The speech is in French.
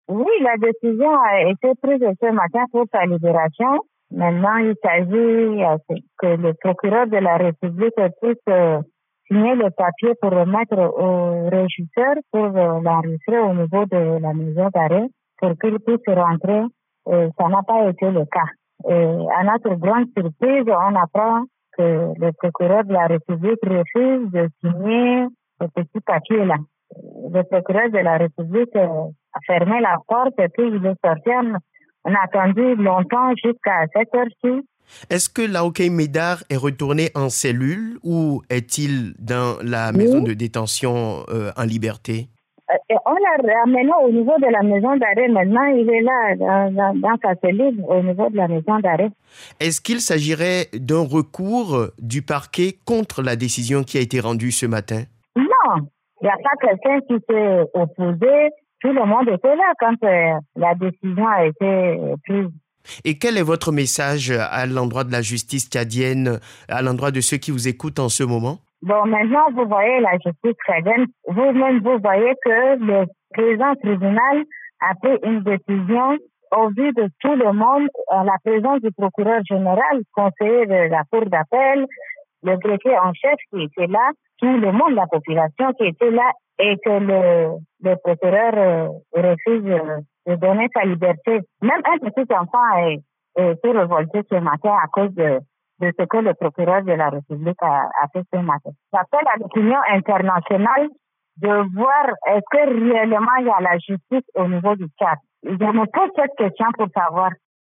Oui, la décision a été prise ce matin pour sa libération. Maintenant, il s'agit que le procureur de la République puisse signer le papier pour remettre au régisseur pour l'enregistrer au niveau de la maison d'arrêt pour qu'il puisse rentrer. Ça n'a pas été le cas. À notre grande surprise, on apprend que le procureur de la République refuse de signer ce petit papier-là. Le procureur de la République a fermé la porte et puis il est sorti. On a attendu longtemps jusqu'à cette heure-ci. Est-ce que Laokai Médard est retourné en cellule ou est-il dans la Oui. maison de détention en liberté? On l'a ramené au niveau de la maison d'arrêt. Maintenant, il est là, dans sa cellule, au niveau de la maison d'arrêt. Est-ce qu'il s'agirait d'un recours du parquet contre la décision qui a été rendue ce matin? Non, il n'y a pas quelqu'un qui s'est opposé. Tout le monde était là quand la décision a été prise. Et quel est votre message à l'endroit de la justice tchadienne, à l'endroit de ceux qui vous écoutent en ce moment? Bon, maintenant, vous voyez la justice tchadienne. Vous-même, vous voyez que le président tribunal a pris une décision au vu de tout le monde, en la présence du procureur général, conseiller de la cour d'appel, le greffier en chef qui était là, tout le monde, la population qui était là, et que le procureur refuse de donner sa liberté. Même un petit enfant s'est révolté ce matin à cause de ce que le procureur de la République a fait ce matin. J'appelle à l'opinion internationale de voir est-ce que réellement il y a la justice au niveau du Tchad. Je me pose cette question pour savoir